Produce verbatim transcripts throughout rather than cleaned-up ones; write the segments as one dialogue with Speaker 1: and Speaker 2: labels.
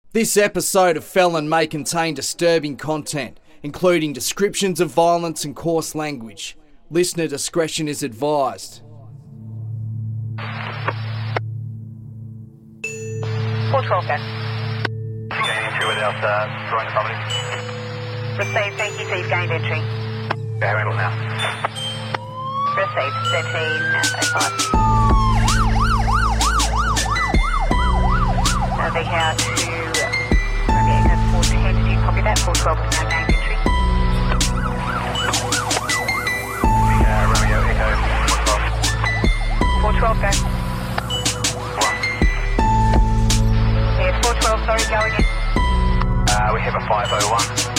Speaker 1: This episode of Felon may contain disturbing content, including descriptions of violence and coarse language. Listener discretion is advised.
Speaker 2: four twelve, go.
Speaker 3: You gained entry without uh, drawing the property?
Speaker 2: Received, thank you, so you've gained entry.
Speaker 3: Okay, handle now.
Speaker 2: Received, thirteen oh five. Uh, they have to Romeo Echo four ten, did you copy that? four twelve is now gained entry.
Speaker 3: Uh, Romeo Echo
Speaker 2: four twelve, go.
Speaker 3: one.
Speaker 2: Yeah, four twelve, sorry, go again.
Speaker 3: Uh, we have a five oh one.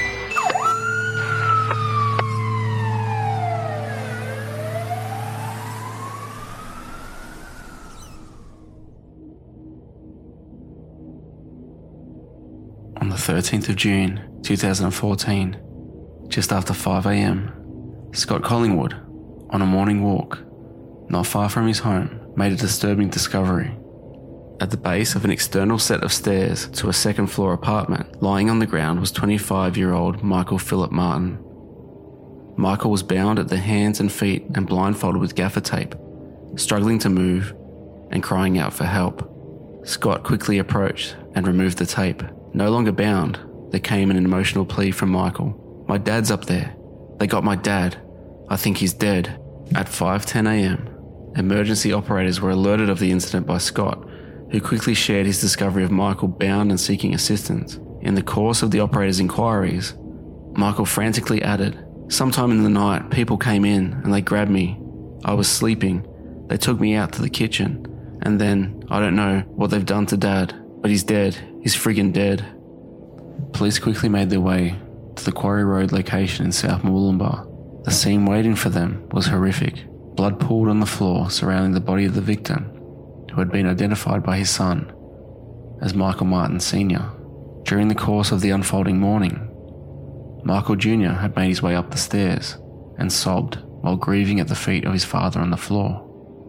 Speaker 4: On the thirteenth of June two thousand fourteen, just after five a.m, Scott Collingwood, on a morning walk, not far from his home, made a disturbing discovery. At the base of an external set of stairs to a second floor apartment, lying on the ground was twenty-five-year-old Michael Philip Martin. Michael was bound at the hands and feet and blindfolded with gaffer tape, struggling to move and crying out for help. Scott quickly approached and removed the tape. No longer bound, there came an emotional plea from Michael. "My dad's up there. They got my dad. I think he's dead." At five ten a.m, emergency operators were alerted of the incident by Scott, who quickly shared his discovery of Michael bound and seeking assistance. In the course of the operators' inquiries, Michael frantically added, "Sometime in the night, people came in and they grabbed me. I was sleeping. They took me out to the kitchen. And then, I don't know what they've done to Dad, but he's dead. He's friggin' dead." Police quickly made their way to the Quarry Road location in South Murwillumbah. The scene waiting for them was horrific. Blood pooled on the floor surrounding the body of the victim, who had been identified by his son as Michael Martin Senior During the course of the unfolding morning, Michael Junior had made his way up the stairs and sobbed while grieving at the feet of his father on the floor.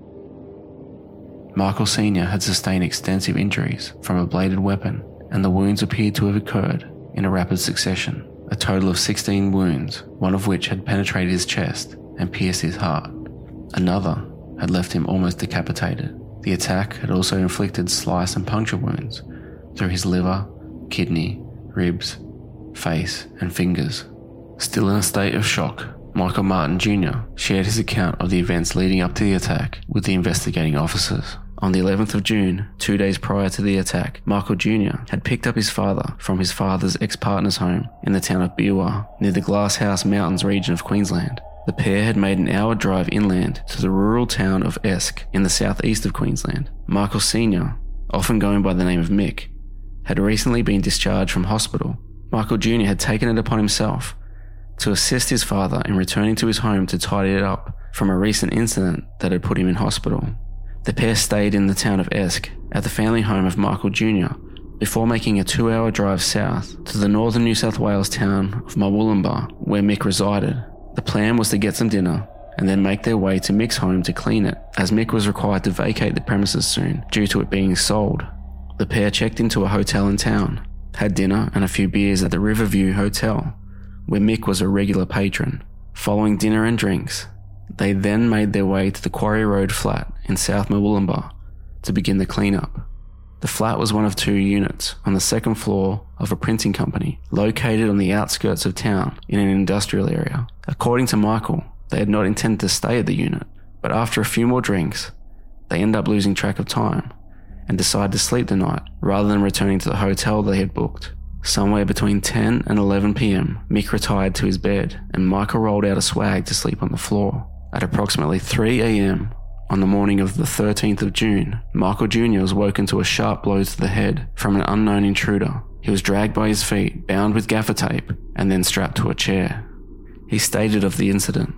Speaker 4: Michael Senior had sustained extensive injuries from a bladed weapon, and the wounds appeared to have occurred in a rapid succession. A total of sixteen wounds, one of which had penetrated his chest and pierced his heart. Another had left him almost decapitated. The attack had also inflicted slice and puncture wounds through his liver, kidney, ribs, face, and fingers. Still in a state of shock, Michael Martin Junior shared his account of the events leading up to the attack with the investigating officers. On the eleventh of June, two days prior to the attack, Michael Junior had picked up his father from his father's ex-partner's home in the town of Biwa, near the Glasshouse Mountains region of Queensland. The pair had made an hour drive inland to the rural town of Esk in the southeast of Queensland. Michael Senior, often going by the name of Mick, had recently been discharged from hospital. Michael Junior had taken it upon himself to assist his father in returning to his home to tidy it up from a recent incident that had put him in hospital. The pair stayed in the town of Esk at the family home of Michael Junior before making a two-hour drive south to the northern New South Wales town of Murwillumbah, where Mick resided. The plan was to get some dinner and then make their way to Mick's home to clean it, as Mick was required to vacate the premises soon due to it being sold. The pair checked into a hotel in town, had dinner and a few beers at the Riverview Hotel, where Mick was a regular patron. Following dinner and drinks, they then made their way to the Quarry Road flat in South Murwillumbah to begin the cleanup. The flat was one of two units on the second floor of a printing company located on the outskirts of town in an industrial area. According to Michael, they had not intended to stay at the unit, but after a few more drinks, they ended up losing track of time and decided to sleep the night rather than returning to the hotel they had booked. Somewhere between ten and eleven p.m, Mick retired to his bed and Michael rolled out a swag to sleep on the floor. At approximately three a.m, on the morning of the thirteenth of June, Michael Junior was woken to a sharp blow to the head from an unknown intruder. He was dragged by his feet, bound with gaffer tape, and then strapped to a chair. He stated of the incident,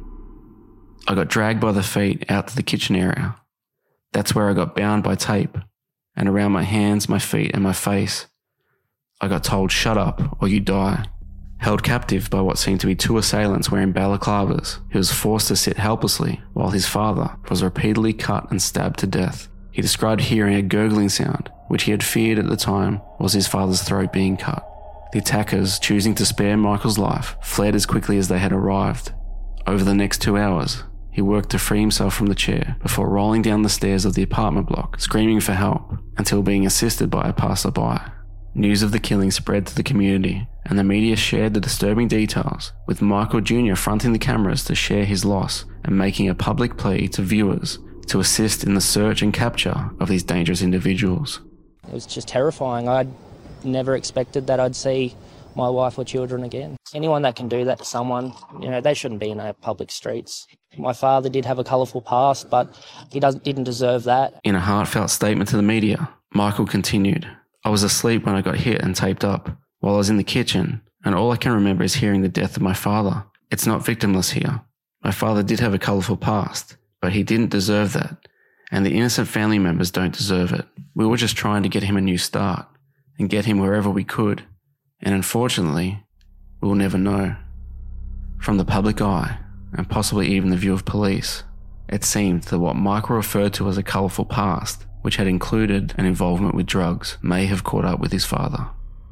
Speaker 4: "I got dragged by the feet out to the kitchen area. That's where I got bound by tape, and around my hands, my feet, and my face. I got told, 'Shut up, or you die.' Held captive by what seemed to be two assailants wearing balaclavas, he was forced to sit helplessly while his father was repeatedly cut and stabbed to death. He described hearing a gurgling sound which he had feared at the time was his father's throat being cut. The attackers, choosing to spare Michael's life, fled as quickly as they had arrived. Over the next two hours, he worked to free himself from the chair before rolling down the stairs of the apartment block, screaming for help, until being assisted by a passerby. News of the killing spread to the community, and the media shared the disturbing details, with Michael Junior fronting the cameras to share his loss and making a public plea to viewers to assist in the search and capture of these dangerous individuals.
Speaker 5: It was just terrifying. I'd never expected that I'd see my wife or children again. Anyone that can do that to someone, you know, they shouldn't be in our public streets. My father did have a colourful past, but he doesn't, didn't deserve that.
Speaker 4: In a heartfelt statement to the media, Michael continued, "I was asleep when I got hit and taped up, while I was in the kitchen, and all I can remember is hearing the death of my father. It's not victimless here. My father did have a colourful past, but he didn't deserve that, and the innocent family members don't deserve it. We were just trying to get him a new start, and get him wherever we could, and unfortunately, we'll never know." From the public eye, and possibly even the view of police, it seemed that what Michael referred to as a colourful past, which had included an involvement with drugs, may have caught up with his father.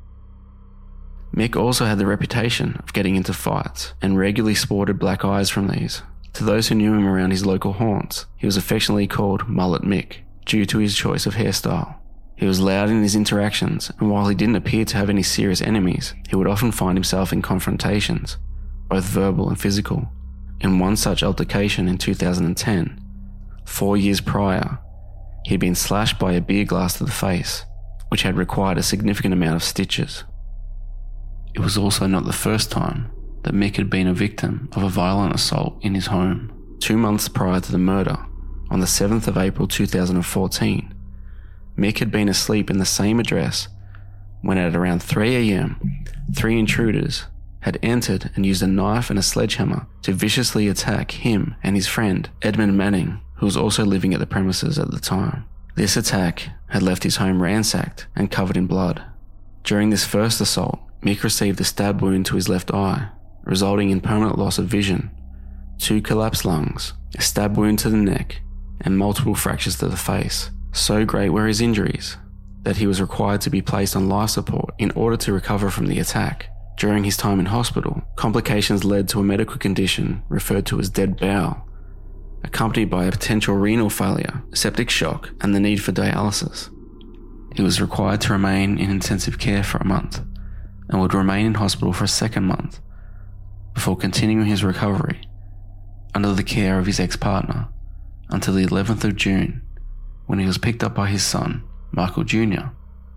Speaker 4: Mick also had the reputation of getting into fights, and regularly sported black eyes from these. To those who knew him around his local haunts, he was affectionately called Mullet Mick, due to his choice of hairstyle. He was loud in his interactions, and while he didn't appear to have any serious enemies, he would often find himself in confrontations, both verbal and physical. In one such altercation in two thousand ten, four years prior, he had been slashed by a beer glass to the face, which had required a significant amount of stitches. It was also not the first time that Mick had been a victim of a violent assault in his home. Two months prior to the murder, on the seventh of April two thousand fourteen, Mick had been asleep in the same address when at around three a m, three intruders had entered and used a knife and a sledgehammer to viciously attack him and his friend, Edmund Manning, who was also living at the premises at the time. This attack had left his home ransacked and covered in blood. During this first assault, Mick received a stab wound to his left eye, resulting in permanent loss of vision, two collapsed lungs, a stab wound to the neck, and multiple fractures to the face. So great were his injuries that he was required to be placed on life support in order to recover from the attack. During his time in hospital, complications led to a medical condition referred to as dead bowel, accompanied by a potential renal failure, septic shock, and the need for dialysis. He was required to remain in intensive care for a month, and would remain in hospital for a second month, before continuing his recovery under the care of his ex-partner until the eleventh of June, when he was picked up by his son, Michael Junior,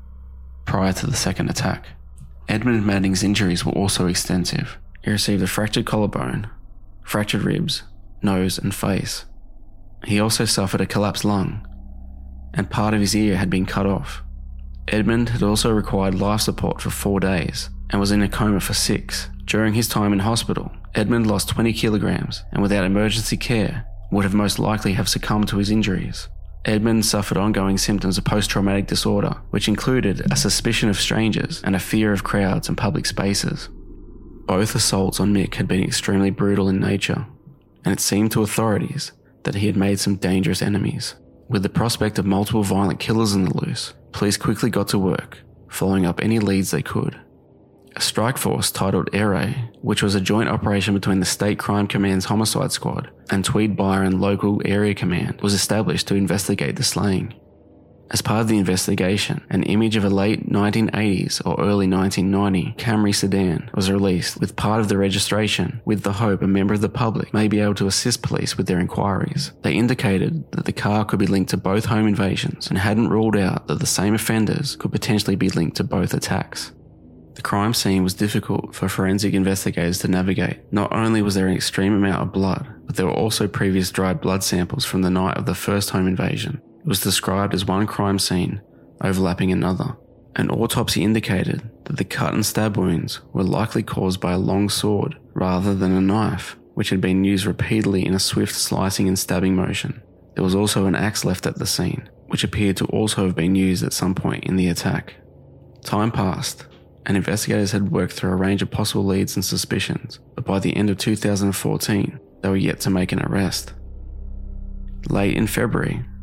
Speaker 4: prior to the second attack. Edmund Manning's injuries were also extensive. He received a fractured collarbone, fractured ribs, nose and face. He also suffered a collapsed lung, and part of his ear had been cut off. Edmund had also required life support for four days and was in a coma for six. During his time in hospital, Edmund lost twenty kilograms and without emergency care would have most likely have succumbed to his injuries. Edmund suffered ongoing symptoms of post-traumatic disorder, which included a suspicion of strangers and a fear of crowds and public spaces. Both assaults on Mick had been extremely brutal in nature, and it seemed to authorities that he had made some dangerous enemies. With the prospect of multiple violent killers on the loose, police quickly got to work, following up any leads they could. A strike force titled Air Raid, which was a joint operation between the State Crime Command's Homicide Squad and Tweed Byron Local Area Command, was established to investigate the slaying. As part of the investigation, an image of a late nineteen eighties or early nineteen ninety Camry sedan was released with part of the registration, with the hope a member of the public may be able to assist police with their inquiries. They indicated that the car could be linked to both home invasions and hadn't ruled out that the same offenders could potentially be linked to both attacks. The crime scene was difficult for forensic investigators to navigate. Not only was there an extreme amount of blood, but there were also previous dried blood samples from the night of the first home invasion. It was described as one crime scene overlapping another. An autopsy indicated that the cut and stab wounds were likely caused by a long sword rather than a knife, which had been used repeatedly in a swift slicing and stabbing motion. There was also an axe left at the scene, which appeared to also have been used at some point in the attack. Time passed, and investigators had worked through a range of possible leads and suspicions, but by the end of two thousand fourteen, they were yet to make an arrest. Late in February,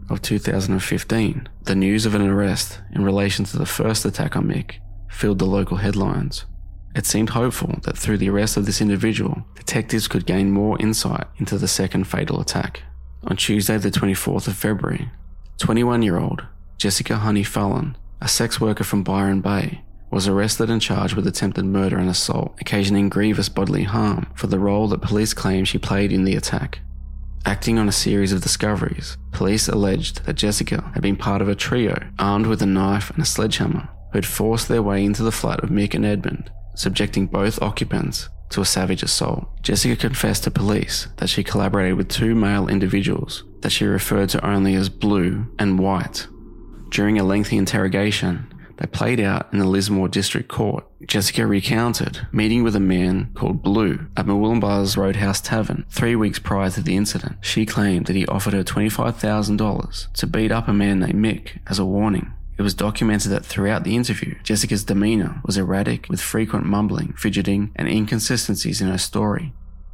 Speaker 4: of two thousand fifteen, the news of an arrest in relation to the first attack on Mick filled the local headlines. It seemed hopeful that through the arrest of this individual, detectives could gain more insight into the second fatal attack. On Tuesday the twenty-fourth of February, twenty-one-year-old Jessica Honey Fallon, a sex worker from Byron Bay, was arrested and charged with attempted murder and assault, occasioning grievous bodily harm for the role that police claim she played in the attack. Acting on a series of discoveries, police alleged that Jessica had been part of a trio armed with a knife and a sledgehammer who had forced their way into the flat of Mick and Edmund, subjecting both occupants to a savage assault. Jessica confessed to police that she collaborated with two male individuals that she referred to only as Blue and White. During a lengthy interrogation they played out in the Lismore District Court, Jessica recounted meeting with a man called Blue at Murwillumbah's Roadhouse Tavern three weeks prior to the incident. She claimed that he offered her twenty-five thousand dollars to beat up a man named Mick as a warning. It was documented that throughout the interview, Jessica's demeanour was erratic with frequent mumbling, fidgeting, and inconsistencies in her story.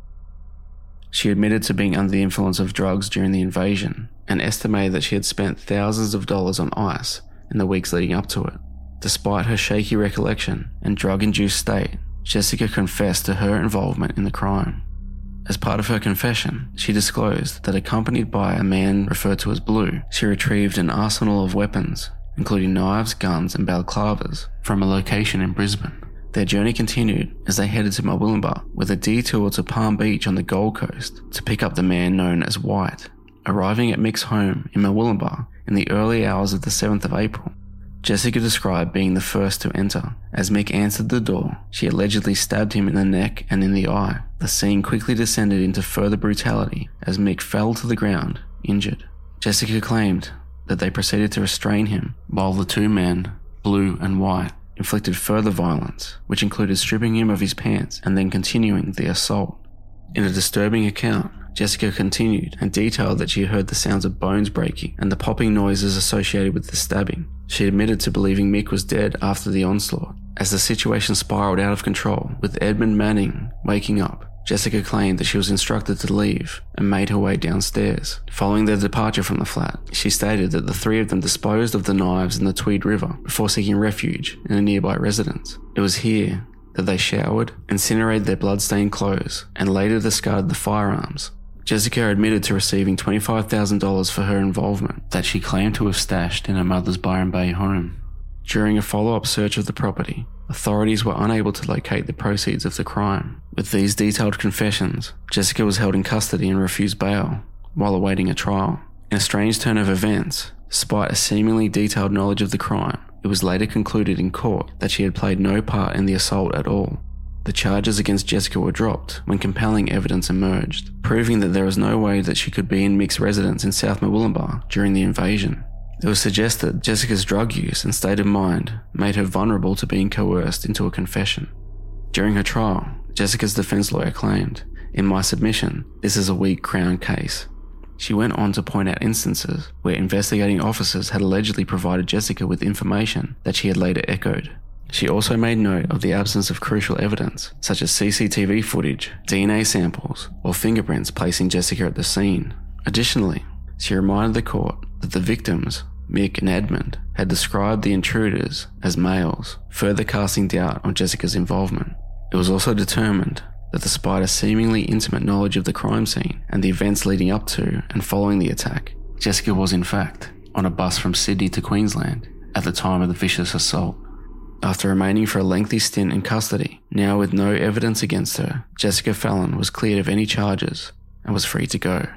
Speaker 4: She admitted to being under the influence of drugs during the invasion and estimated that she had spent thousands of dollars on ice in the weeks leading up to it. Despite her shaky recollection and drug-induced state, Jessica confessed to her involvement in the crime. As part of her confession, she disclosed that accompanied by a man referred to as Blue, she retrieved an arsenal of weapons, including knives, guns, and balaclavas, from a location in Brisbane. Their journey continued as they headed to Murwillumbah, with a detour to Palm Beach on the Gold Coast to pick up the man known as White. Arriving at Mick's home in Murwillumbah in the early hours of the seventh of April, Jessica described being the first to enter. As Mick answered the door, she allegedly stabbed him in the neck and in the eye. The scene quickly descended into further brutality as Mick fell to the ground, injured. Jessica claimed that they proceeded to restrain him, while the two men, Blue and White, inflicted further violence, which included stripping him of his pants and then continuing the assault. In a disturbing account, Jessica continued and detailed that she heard the sounds of bones breaking and the popping noises associated with the stabbing. She admitted to believing Mick was dead after the onslaught. As the situation spiraled out of control, with Edmund Manning waking up, Jessica claimed that she was instructed to leave and made her way downstairs. Following their departure from the flat, she stated that the three of them disposed of the knives in the Tweed River before seeking refuge in a nearby residence. It was here that they showered, incinerated their blood-stained clothes, and later discarded the firearms. Jessica admitted to receiving twenty-five thousand dollars for her involvement that she claimed to have stashed in her mother's Byron Bay home. During a follow-up search of the property, authorities were unable to locate the proceeds of the crime. With these detailed confessions, Jessica was held in custody and refused bail while awaiting a trial. In a strange turn of events, despite a seemingly detailed knowledge of the crime, it was later concluded in court that she had played no part in the assault at all. The charges against Jessica were dropped when compelling evidence emerged, proving that there was no way that she could be in Mick's residence in South Murwillumbah during the invasion. It was suggested Jessica's drug use and state of mind made her vulnerable to being coerced into a confession. During her trial, Jessica's defense lawyer claimed, "In my submission, this is a weak Crown case." She went on to point out instances where investigating officers had allegedly provided Jessica with information that she had later echoed. She also made note of the absence of crucial evidence, such as C C T V footage, D N A samples, or fingerprints placing Jessica at the scene. Additionally, she reminded the court that the victims, Mick and Edmund, had described the intruders as males, further casting doubt on Jessica's involvement. It was also determined that despite a seemingly intimate knowledge of the crime scene and the events leading up to and following the attack, Jessica was in fact on a bus from Sydney to Queensland at the time of the vicious assault. After remaining for a lengthy stint in custody, now with no evidence against her, Jessica Fallon was cleared of any charges and was free to go.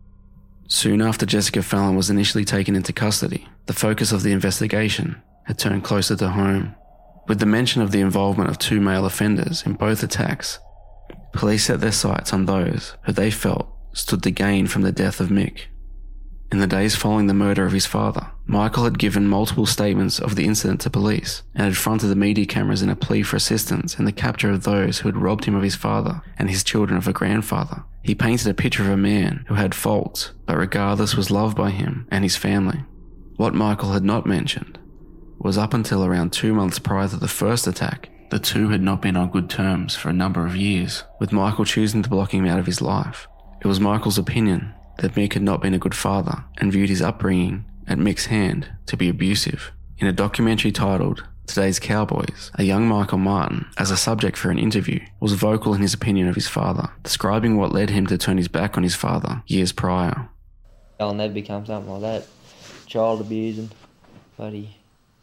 Speaker 4: Soon after Jessica Fallon was initially taken into custody, the focus of the investigation had turned closer to home. With the mention of the involvement of two male offenders in both attacks, police set their sights on those who they felt stood to gain from the death of Mick. In the days following the murder of his father, Michael had given multiple statements of the incident to police and had fronted the media cameras in a plea for assistance in the capture of those who had robbed him of his father and his children of a grandfather. He painted a picture of a man who had faults, but regardless was loved by him and his family. What Michael had not mentioned was up until around two months prior to the first attack, the two had not been on good terms for a number of years, with Michael choosing to block him out of his life. It was Michael's opinion that Mick had not been a good father and viewed his upbringing at Mick's hand to be abusive. In a documentary titled Today's Cowboys, a young Michael Martin, as a subject for an interview, was vocal in his opinion of his father, describing what led him to turn his back on his father years prior.
Speaker 6: I'll never become something like that. Child abusing, bloody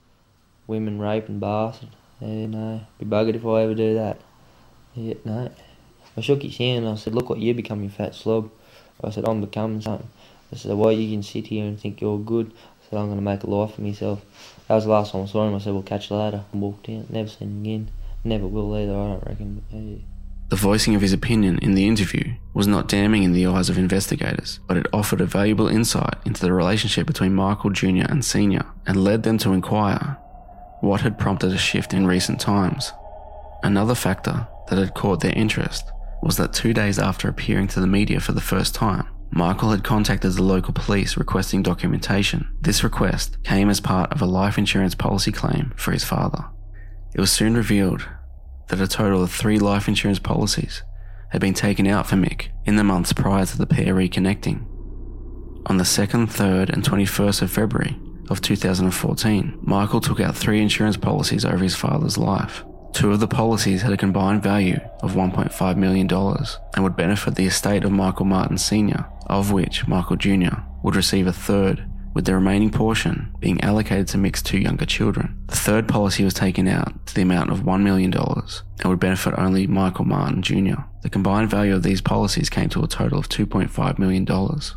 Speaker 6: women raping bastard. Yeah, no, be buggered if I ever do that. Yeah, no. I shook his hand and I said, look what you become, you fat slug. I said, I'm becoming something. I said, why you can sit here and think you're good? I said, I'm going to make a life for myself. That was the last time I saw him. I said, well, catch you later. And walked out. Never seen him again. Never will either, I don't reckon. But, yeah.
Speaker 4: The voicing of his opinion in the interview was not damning in the eyes of investigators, but it offered a valuable insight into the relationship between Michael Junior and Senior and led them to inquire what had prompted a shift in recent times. Another factor that had caught their interest was that two days after appearing to the media for the first time, Michael had contacted the local police requesting documentation. This request came as part of a life insurance policy claim for his father. It was soon revealed that a total of three life insurance policies had been taken out for Mick in the months prior to the pair reconnecting. On the second, third and twenty-first of February of two thousand fourteen, Michael took out three insurance policies over his father's life. Two of the policies had a combined value of one point five million dollars and would benefit the estate of Michael Martin Senior, of which Michael Junior would receive a third, with the remaining portion being allocated to Mick's two younger children. The third policy was taken out to the amount of one million dollars and would benefit only Michael Martin Junior The combined value of these policies came to a total of two point five million dollars.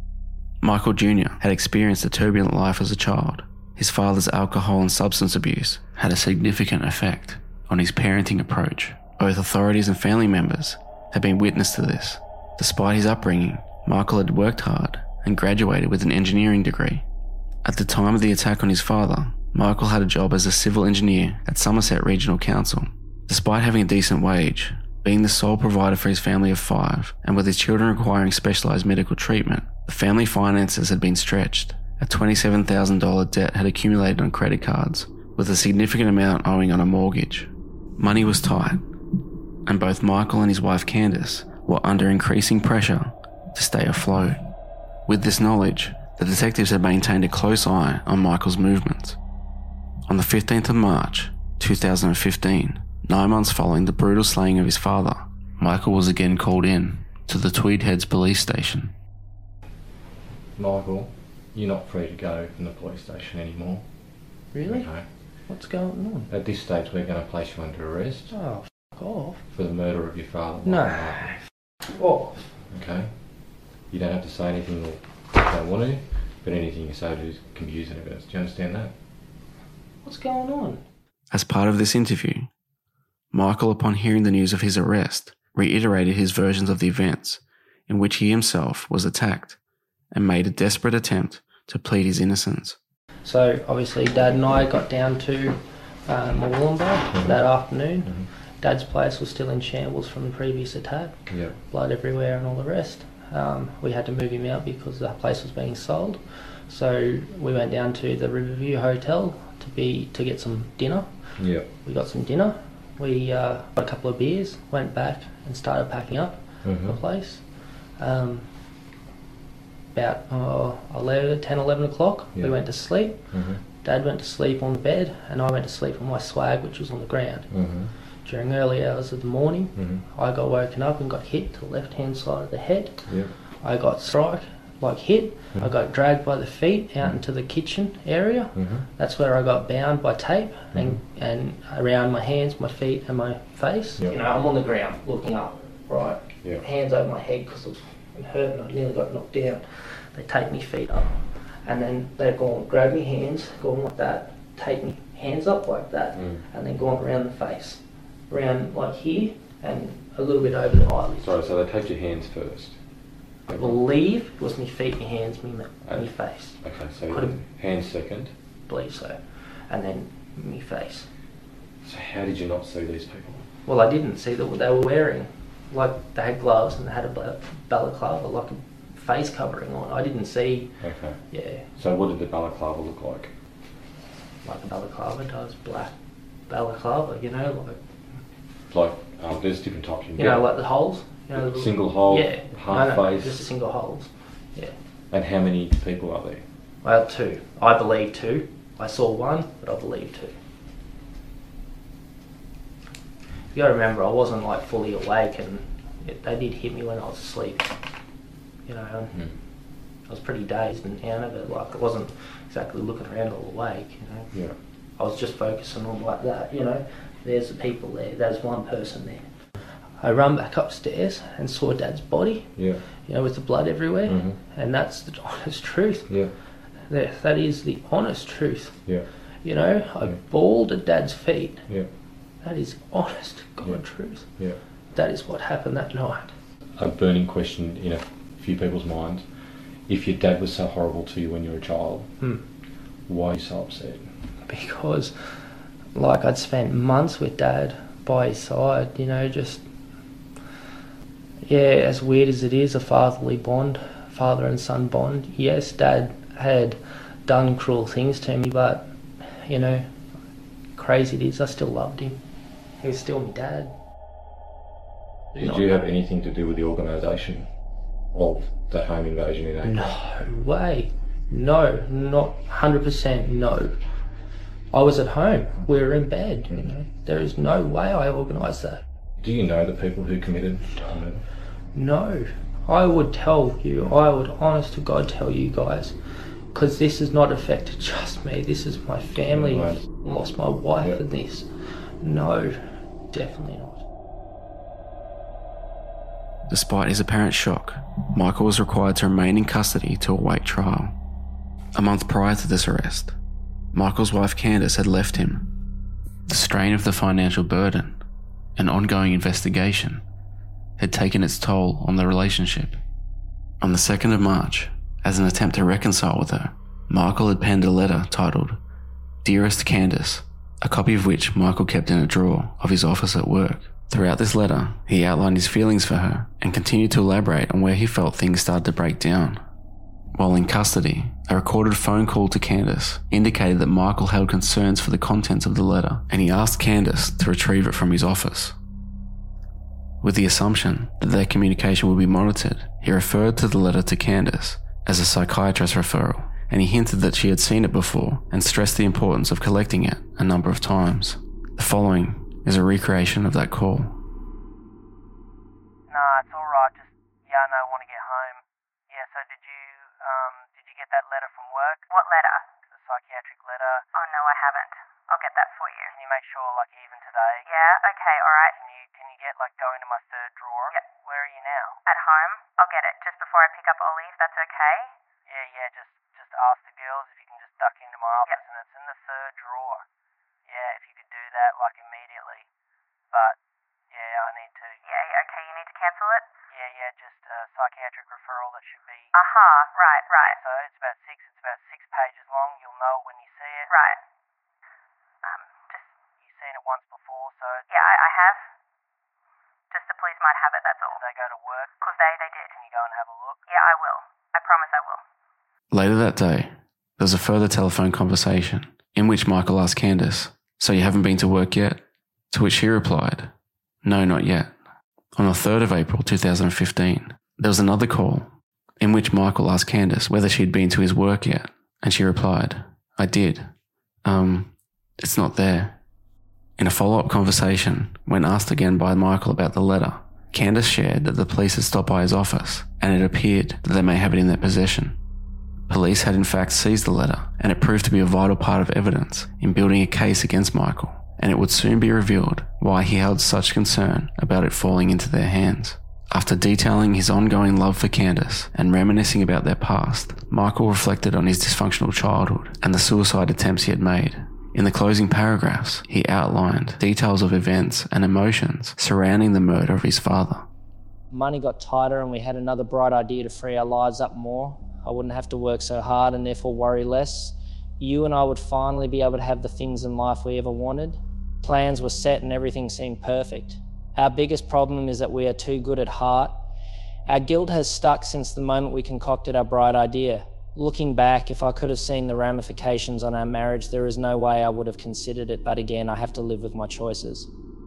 Speaker 4: Michael Junior had experienced a turbulent life as a child. His father's alcohol and substance abuse had a significant effect on his parenting approach. Both authorities and family members had been witness to this. Despite his upbringing, Michael had worked hard and graduated with an engineering degree. At the time of the attack on his father, Michael had a job as a civil engineer at Somerset Regional Council. Despite having a decent wage, being the sole provider for his family of five, and with his children requiring specialised medical treatment, the family finances had been stretched. A twenty-seven thousand dollars debt had accumulated on credit cards, with a significant amount owing on a mortgage. Money was tight, and both Michael and his wife Candice were under increasing pressure to stay afloat. With this knowledge, the detectives had maintained a close eye on Michael's movements. On the fifteenth of March two thousand fifteen, nine months following the brutal slaying of his father, Michael was again called in to the Tweed Heads police station.
Speaker 7: Michael, you're not free to go from the police station anymore.
Speaker 5: Really?
Speaker 7: Okay.
Speaker 5: What's going on?
Speaker 7: At this stage, we're going to place you under arrest
Speaker 5: Oh, f*** off.
Speaker 7: for the murder of your father.
Speaker 5: No.
Speaker 7: Michael.
Speaker 5: Off.
Speaker 7: Okay. You don't have to say anything that you don't want to, but anything you say to can be used in evidence. Do you understand that?
Speaker 5: What's going on?
Speaker 4: As part of this interview, Michael, upon hearing the news of his arrest, reiterated his versions of the events in which he himself was attacked and made a desperate attempt to plead his innocence.
Speaker 5: So obviously Dad and I got down to uh, Moolumba mm-hmm. that afternoon. Mm-hmm. Dad's place was still in shambles from the previous attack.
Speaker 7: Yep.
Speaker 5: Blood everywhere and all the rest. Um, we had to move him out because the place was being sold. So we went down to the Riverview Hotel to be to get some dinner.
Speaker 7: Yep.
Speaker 5: We got some dinner. We uh, got a couple of beers, went back and started packing up mm-hmm. the place. Um, about uh, eleven, ten, eleven o'clock, yep. we went to sleep. Mm-hmm. Dad went to sleep on the bed and I went to sleep on my swag, which was on the ground. Mm-hmm. During early hours of the morning, mm-hmm. I got woken up and got hit to the left-hand side of the head. Yep. I got struck, like hit. Mm-hmm. I got dragged by the feet out mm-hmm. into the kitchen area. Mm-hmm. That's where I got bound by tape mm-hmm. and, and around my hands, my feet and my face. Yep. You know, I'm on the ground looking up, right? Yep. Hands over my head because it was hurting. I nearly got knocked down. They take me feet up and then they're going, grab me hands, going like that, take me hands up like that mm. and then going around the face. Around like here and a little bit over the eyelids.
Speaker 7: Sorry, so they take your hands first?
Speaker 5: I believe it was me feet, me hands, me, me face.
Speaker 7: Okay, so hands second?
Speaker 5: I believe so. And then me face.
Speaker 7: So how did you not see these people?
Speaker 5: Well, I didn't see that they were wearing, like they had gloves and they had a balaclava, like a face covering on. I didn't see. Okay. Yeah.
Speaker 7: So what did the balaclava look like?
Speaker 5: Like a balaclava does, black balaclava, you know, like.
Speaker 7: Like, um, there's different types. You,
Speaker 5: you know, like the holes. You know,
Speaker 7: single hole,
Speaker 5: yeah,
Speaker 7: half
Speaker 5: no, no,
Speaker 7: face.
Speaker 5: just a single holes. Yeah.
Speaker 7: And how many people are there?
Speaker 5: Well, two. I believe two. I saw one, but I believe two. You gotta remember, I wasn't like fully awake, and it, they did hit me when I was asleep. You know, and
Speaker 7: Mm.
Speaker 5: I was pretty dazed and down, but like I wasn't exactly looking around all awake. You know,
Speaker 7: Yeah.
Speaker 5: I was just focusing on like that. You know, there's the people there. There's one person there. I run back upstairs and saw Dad's body.
Speaker 7: Yeah.
Speaker 5: You know, with the blood everywhere,
Speaker 7: Mhm.
Speaker 5: and that's the honest truth.
Speaker 7: Yeah.
Speaker 5: That, that is the honest truth.
Speaker 7: Yeah.
Speaker 5: You know, I
Speaker 7: Yeah.
Speaker 5: bawled at Dad's feet.
Speaker 7: Yeah.
Speaker 5: That is honest God
Speaker 7: Yeah.
Speaker 5: truth.
Speaker 7: Yeah.
Speaker 5: That is what happened that night.
Speaker 7: A burning question in a few people's minds. If your dad was so horrible to you when you were a child,
Speaker 5: Hmm.
Speaker 7: why are you so upset?
Speaker 5: Because, like, I'd spent months with Dad by his side, you know, just, yeah, as weird as it is, a fatherly bond, father and son bond. Yes, Dad had done cruel things to me, but, you know, crazy it is, I still loved him. He was still my dad.
Speaker 7: Did
Speaker 5: Not-
Speaker 7: you have anything to do with the organisation of that home invasion in April?
Speaker 5: No way. No, not one hundred percent no. I was at home. We were in bed. You know, there is no way I organised that.
Speaker 7: Do you know the people who committed the murder?
Speaker 5: No. I would tell you, I would honest to God tell you guys, because this has not affected just me. This is my family.
Speaker 7: Right.
Speaker 5: I've lost my wife
Speaker 7: Yep.
Speaker 5: in this. No, definitely not.
Speaker 4: Despite his apparent shock, Michael was required to remain in custody to await trial. A month prior to this arrest, Michael's wife Candice had left him. The strain of the financial burden and ongoing investigation had taken its toll on the relationship. On the second of March, as an attempt to reconcile with her, Michael had penned a letter titled, "Dearest Candice," a copy of which Michael kept in a drawer of his office at work. Throughout this letter, he outlined his feelings for her and continued to elaborate on where he felt things started to break down. While in custody, a recorded phone call to Candice indicated that Michael held concerns for the contents of the letter, and he asked Candice to retrieve it from his office. With the assumption that their communication would be monitored, he referred to the letter to Candice as a psychiatrist referral, and he hinted that she had seen it before and stressed the importance of collecting it a number of times. The following is a recreation of that call.
Speaker 8: Nah, it's alright, just, yeah, no, I want to get home. Yeah, so did you, um, did you get that letter from work?
Speaker 2: What letter?
Speaker 8: The psychiatric letter.
Speaker 2: Oh, no, I haven't. I'll get that for you.
Speaker 8: Can you make sure, like, even today?
Speaker 2: Yeah, okay, alright.
Speaker 8: Can you, can you get, like, go into my third drawer?
Speaker 2: Yep.
Speaker 8: Where are you now?
Speaker 2: At home? I'll get it just before I pick up Ollie, if that's okay.
Speaker 8: Yeah, yeah, just, just ask the girls if you can just duck into my office,
Speaker 2: Yep.
Speaker 8: and it's in the third drawer. Yeah, if you could do that, like, immediately. But, yeah, I need to.
Speaker 2: Yeah, yeah, okay, you need to cancel it?
Speaker 8: Yeah, yeah, just a psychiatric referral that should be.
Speaker 2: Aha, right, right,
Speaker 8: So it's about six, it's about six pages long. You'll know it when you see it.
Speaker 2: right. Um, just,
Speaker 8: You've seen it once before, so
Speaker 2: yeah, I, I have. Just the police might have it, that's all.
Speaker 8: did they go to work?
Speaker 2: Because they, they did.
Speaker 8: Can you go and have a look?
Speaker 2: Yeah, I will. I promise I will.
Speaker 4: Later that day, there was a further telephone conversation in which Michael asked Candice, "So you haven't been to work yet?" To which she replied, "No, not yet." On the third of April two thousand fifteen, there was another call in which Michael asked Candice whether she'd been to his work yet, and she replied, "I did. Um, it's not there." In a follow-up conversation, when asked again by Michael about the letter, Candice shared that the police had stopped by his office and it appeared that they may have it in their possession. Police had in fact seized the letter, and it proved to be a vital part of evidence in building a case against Michael, and it would soon be revealed why he held such concern about it falling into their hands. After detailing his ongoing love for Candice and reminiscing about their past, Michael reflected on his dysfunctional childhood and the suicide attempts he had made. In the closing paragraphs, he outlined details of events and emotions surrounding the murder of his father.
Speaker 5: Money got tighter and we had another bright idea to free our lives up more. I wouldn't have to work so hard and therefore worry less. You and I would finally be able to have the things in life we ever wanted. Plans were set and everything seemed perfect. Our biggest problem is that we are too good at heart. Our guilt has stuck since the moment we concocted our bright idea. Looking back, if I could have seen the ramifications on our marriage, there is no way I would have considered it, but again, I have to live with my choices.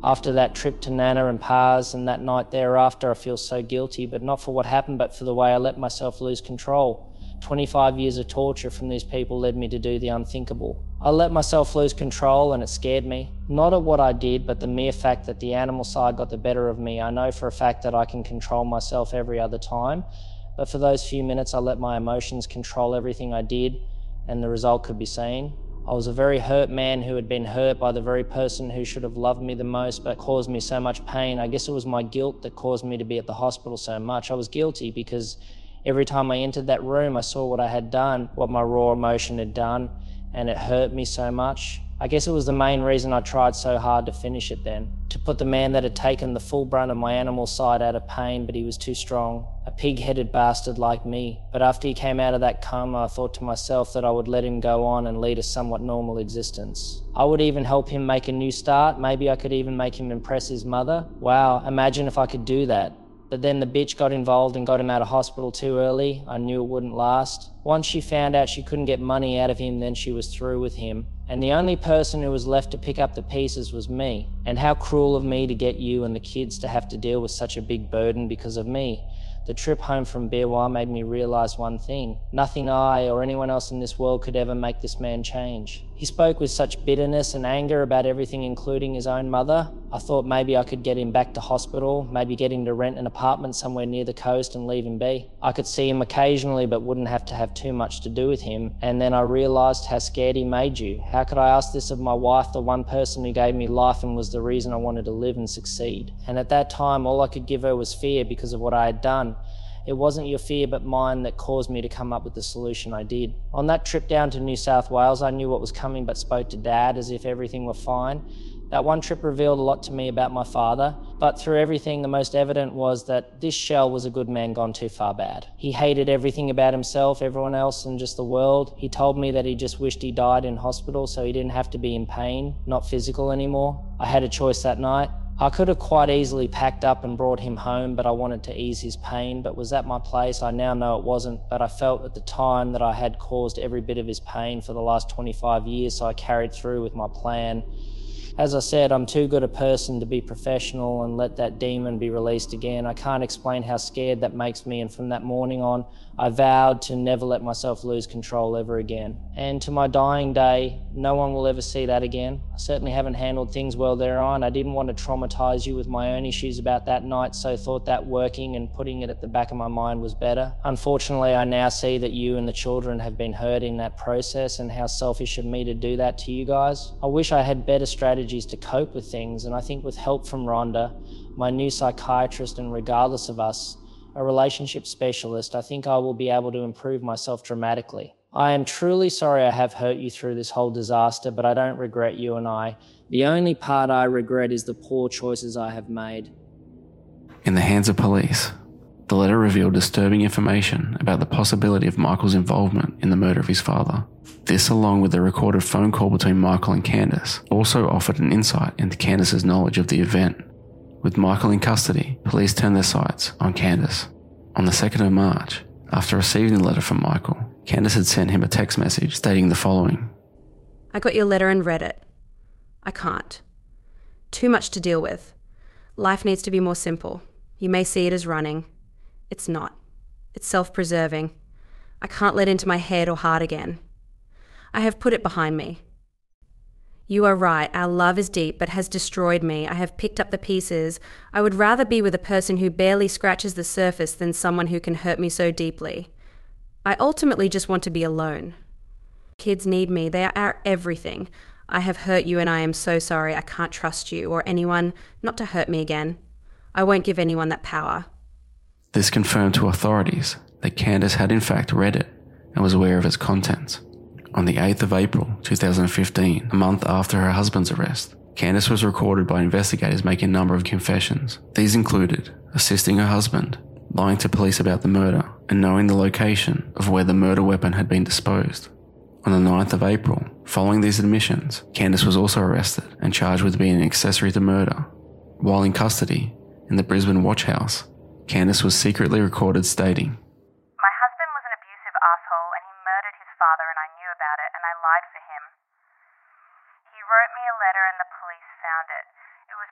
Speaker 5: After that trip to Nana and Pa's and that night thereafter, I feel so guilty, but not for what happened, but for the way I let myself lose control. twenty-five years of torture from these people led me to do the unthinkable. I let myself lose control and it scared me. Not at what I did, but the mere fact that the animal side got the better of me. I know for a fact that I can control myself every other time, but for those few minutes I let my emotions control everything I did, and the result could be seen. I was a very hurt man who had been hurt by the very person who should have loved me the most but caused me so much pain. I guess it was my guilt that caused me to be at the hospital so much. I was guilty because every time I entered that room I saw what I had done, what my raw emotion had done, and it hurt me so much. I guess it was the main reason I tried so hard to finish it then. To put the man that had taken the full brunt of my animal side out of pain, but he was too strong. A pig-headed bastard like me. But after he came out of that coma, I thought to myself that I would let him go on and lead a somewhat normal existence. I would even help him make a new start. Maybe I could even make him impress his mother. Wow, imagine if I could do that. But then the bitch got involved and got him out of hospital too early. I knew it wouldn't last. Once she found out she couldn't get money out of him, then she was through with him. And the only person who was left to pick up the pieces was me. And how cruel of me to get you and the kids to have to deal with such a big burden because of me. The trip home from Beerwah made me realise one thing. Nothing I or anyone else in this world could ever make this man change. He spoke with such bitterness and anger about everything, including his own mother. I thought maybe I could get him back to hospital, maybe get him to rent an apartment somewhere near the coast and leave him be. I could see him occasionally but wouldn't have to have too much to do with him. And then I realised how scared he made you. How could I ask this of my wife, the one person who gave me life and was the reason I wanted to live and succeed? And at that time all I could give her was fear because of what I had done. It wasn't your fear but mine that caused me to come up with the solution I did. On that trip down to New South Wales, I knew what was coming but spoke to Dad as if everything were fine. That one trip revealed a lot to me about my father, but through everything the most evident was that this shell was a good man gone too far bad. He hated everything about himself, everyone else and just the world. He told me that he just wished he died in hospital so he didn't have to be in pain, not physical anymore. I had a choice that night. I could have quite easily packed up and brought him home, but I wanted to ease his pain. But was that my place? I now know it wasn't, but I felt at the time that I had caused every bit of his pain for the last twenty-five years, so I carried through with my plan. As I said, I'm too good a person to be professional and let that demon be released again. I can't explain how scared that makes me, and from that morning on, I vowed to never let myself lose control ever again. And to my dying day, no one will ever see that again. I certainly haven't handled things well thereon. I didn't want to traumatise you with my own issues about that night, so thought that working and putting it at the back of my mind was better. Unfortunately, I now see that you and the children have been hurt in that process, and how selfish of me to do that to you guys. I wish I had better strategies to cope with things, and I think with help from Rhonda, my new psychiatrist, and regardless of us, a relationship specialist, I think I will be able to improve myself dramatically. I am truly sorry I have hurt you through this whole disaster, but I don't regret you and I. The only part I regret is the poor choices I have made.
Speaker 4: In the hands of police, the letter revealed disturbing information about the possibility of Michael's involvement in the murder of his father. This, along with the recorded phone call between Michael and Candace, also offered an insight into Candace's knowledge of the event. With Michael in custody, police turned their sights on Candace. On the second of March, after receiving the letter from Michael, Candace had sent him a text message stating the following.
Speaker 9: I got your letter and read it. I can't. Too much to deal with. Life needs to be more simple. You may see it as running. It's not. It's self-preserving. I can't let into my head or heart again. I have put it behind me. You are right, our love is deep but has destroyed me. I have picked up the pieces. I would rather be with a person who barely scratches the surface than someone who can hurt me so deeply. I ultimately just want to be alone. Kids need me, they are our everything. I have hurt you and I am so sorry. I can't trust you or anyone not to hurt me again. I won't give anyone that power.
Speaker 4: This confirmed to authorities that Candace had in fact read it and was aware of its contents. On the eighth of April two thousand fifteen, a month after her husband's arrest, Candace was recorded by investigators making a number of confessions. These included assisting her husband, lying to police about the murder, and knowing the location of where the murder weapon had been disposed. On the ninth of April, following these admissions, Candace was also arrested and charged with being an accessory to murder. While in custody, in the Brisbane Watch House, Candace was secretly recorded stating,
Speaker 2: My husband was an abusive asshole and he murdered his father and I knew about it and I lied for him. He wrote me a letter and the police found it. It was pretty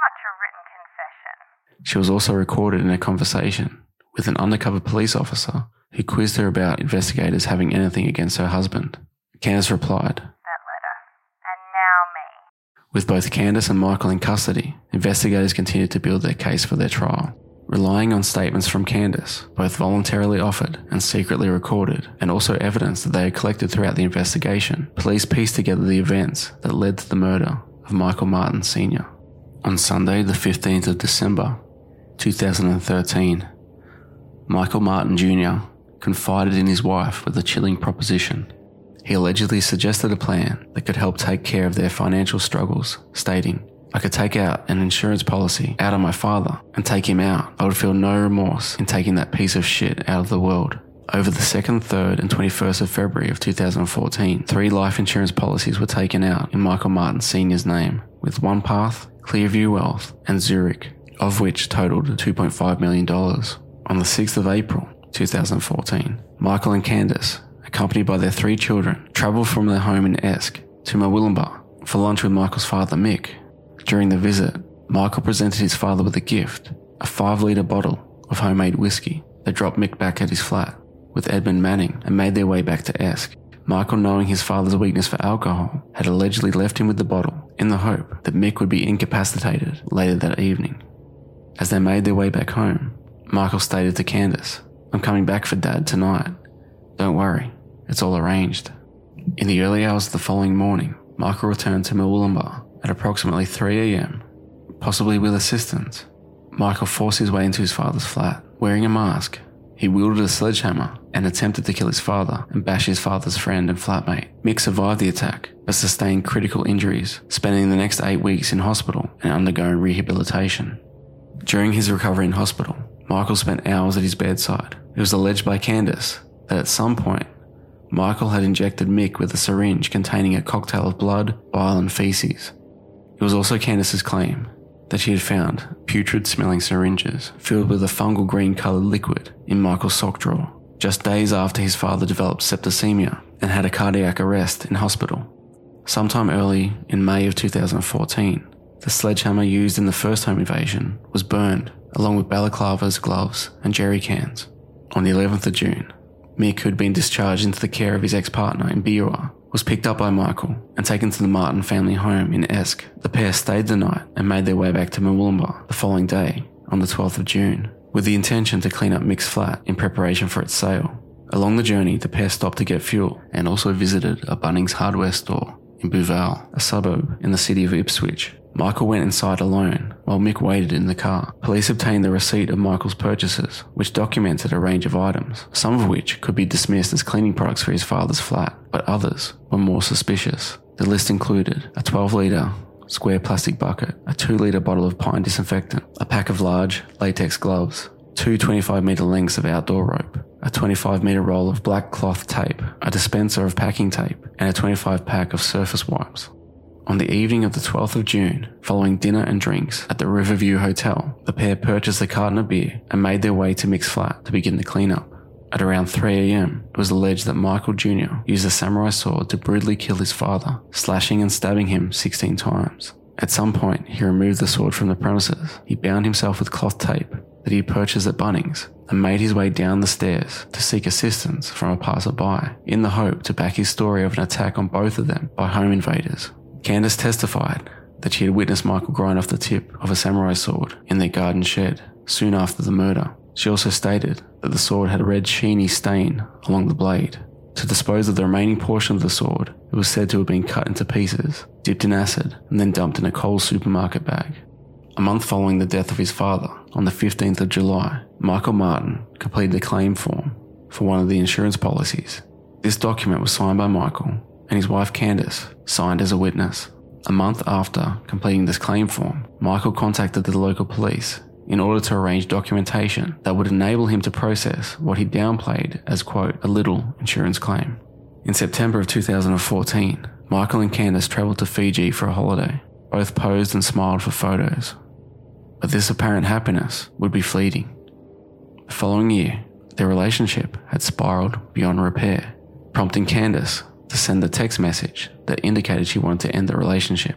Speaker 2: much a written confession.
Speaker 4: She was also recorded in a conversation with an undercover police officer who quizzed her about investigators having anything against her husband. Candace replied,
Speaker 2: That letter. And now me.
Speaker 4: With both Candace and Michael in custody, investigators continued to build their case for their trial. Relying on statements from Candace, both voluntarily offered and secretly recorded, and also evidence that they had collected throughout the investigation, police pieced together the events that led to the murder of Michael Martin Senior On Sunday, the fifteenth of December, two thousand thirteen, Michael Martin Junior confided in his wife with a chilling proposition. He allegedly suggested a plan that could help take care of their financial struggles, stating, I could take out an insurance policy out on my father and take him out. I would feel no remorse in taking that piece of shit out of the world. Over the second, third and twenty-first of February of two thousand fourteen, three life insurance policies were taken out in Michael Martin Senior's name, with OnePath, Clearview Wealth and Zurich, of which totaled two point five million dollars. On the sixth of April two thousand fourteen, Michael and Candace, accompanied by their three children, travelled from their home in Esk to Murwillumbah for lunch with Michael's father Mick. During the visit, Michael presented his father with a gift, a five litre bottle of homemade whiskey. They dropped Mick back at his flat with Edmund Manning and made their way back to Esk. Michael, knowing his father's weakness for alcohol, had allegedly left him with the bottle in the hope that Mick would be incapacitated later that evening. As they made their way back home, Michael stated to Candace, I'm coming back for Dad tonight. Don't worry, it's all arranged. In the early hours of the following morning, Michael returned to Murwillumbah at approximately three a.m, possibly with assistance. Michael forced his way into his father's flat. Wearing a mask, he wielded a sledgehammer and attempted to kill his father and bash his father's friend and flatmate. Mick survived the attack, but sustained critical injuries, spending the next eight weeks in hospital and undergoing rehabilitation. During his recovery in hospital, Michael spent hours at his bedside. It was alleged by Candace that at some point, Michael had injected Mick with a syringe containing a cocktail of blood, bile and feces. It was also Candace's claim that she had found putrid-smelling syringes filled with a fungal green-coloured liquid in Michael's sock drawer, just days after his father developed septicemia and had a cardiac arrest in hospital. Sometime early in May of two thousand fourteen, the sledgehammer used in the first home invasion was burned, along with balaclavas, gloves and jerry cans. On the eleventh of June, Mick, who had been discharged into the care of his ex-partner in Biwa, was picked up by Michael and taken to the Martin family home in Esk. The pair stayed the night and made their way back to Murwillumbah the following day, on the twelfth of June, with the intention to clean up Mick's flat in preparation for its sale. Along the journey, the pair stopped to get fuel and also visited a Bunnings hardware store in Beauval, a suburb in the city of Ipswich. Michael went inside alone, while Mick waited in the car. Police obtained the receipt of Michael's purchases, which documented a range of items, some of which could be dismissed as cleaning products for his father's flat, but others were more suspicious. The list included a twelve litre square plastic bucket, a two litre bottle of pine disinfectant, a pack of large latex gloves, two twenty-five metre lengths of outdoor rope, a twenty-five metre roll of black cloth tape, a dispenser of packing tape, and a twenty-five pack of surface wipes. On the evening of the twelfth of June, following dinner and drinks at the Riverview Hotel, the pair purchased a carton of beer and made their way to Mick's flat to begin the cleanup. At around three a.m, it was alleged that Michael Junior used a samurai sword to brutally kill his father, slashing and stabbing him sixteen times. At some point, he removed the sword from the premises. He bound himself with cloth tape that he purchased at Bunnings and made his way down the stairs to seek assistance from a passerby, in the hope to back his story of an attack on both of them by home invaders. Candace testified that she had witnessed Michael grind off the tip of a samurai sword in their garden shed soon after the murder. She also stated that the sword had a red sheeny stain along the blade. To dispose of the remaining portion of the sword, it was said to have been cut into pieces, dipped in acid, and then dumped in a Coles supermarket bag. A month following the death of his father, on the fifteenth of July, Michael Martin completed a claim form for one of the insurance policies. This document was signed by Michael, and his wife Candace signed as a witness. A month after completing this claim form, Michael contacted the local police in order to arrange documentation that would enable him to process what he downplayed as, quote, a little insurance claim. In September of two thousand fourteen, Michael and Candace travelled to Fiji for a holiday. Both posed and smiled for photos. But this apparent happiness would be fleeting. The following year, their relationship had spiralled beyond repair, prompting Candace to send a text message that indicated she wanted to end the relationship.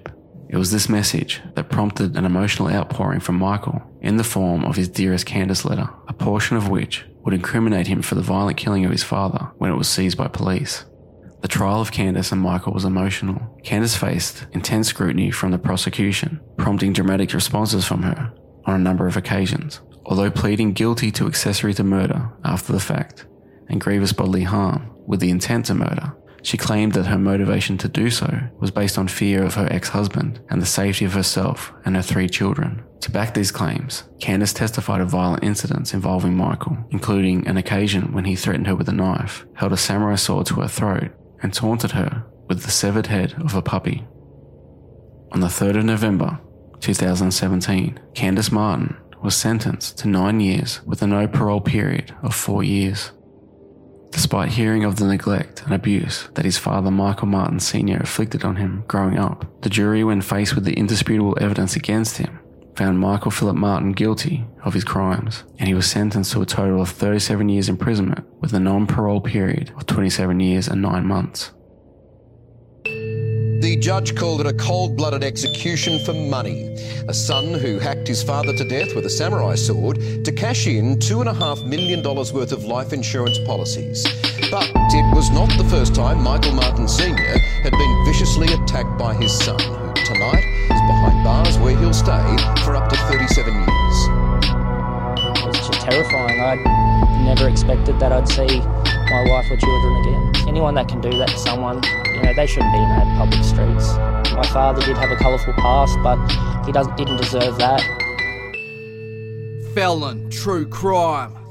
Speaker 4: It was this message that prompted an emotional outpouring from Michael in the form of his Dearest Candace letter, a portion of which would incriminate him for the violent killing of his father when it was seized by police. The trial of Candace and Michael was emotional. Candace faced intense scrutiny from the prosecution, prompting dramatic responses from her on a number of occasions. Although pleading guilty to accessory to murder after the fact and grievous bodily harm with the intent to murder, she claimed that her motivation to do so was based on fear of her ex-husband and the safety of herself and her three children. To back these claims, Candace testified of violent incidents involving Michael, including an occasion when he threatened her with a knife, held a samurai sword to her throat, and taunted her with the severed head of a puppy. On the third of November two thousand seventeen, Candace Martin was sentenced to nine years with a no parole period of four years. Despite hearing of the neglect and abuse that his father Michael Martin Senior inflicted on him growing up, the jury, when faced with the indisputable evidence against him, found Michael Philip Martin guilty of his crimes, and he was sentenced to a total of thirty-seven years imprisonment with a non-parole period of twenty-seven years and nine months.
Speaker 10: The judge called it a cold-blooded execution for money. A son who hacked his father to death with a samurai sword to cash in two and a half million dollars worth of life insurance policies. But it was not the first time Michael Martin Senior had been viciously attacked by his son, who tonight is behind bars where he'll stay for up to thirty-seven years.
Speaker 5: It was just terrifying. I never expected that I'd see my wife or children again. Anyone that can do that to someone, you know, they shouldn't be in our public streets. My father did have a colourful past, but he doesn't, didn't deserve that.
Speaker 1: Felon True Crime.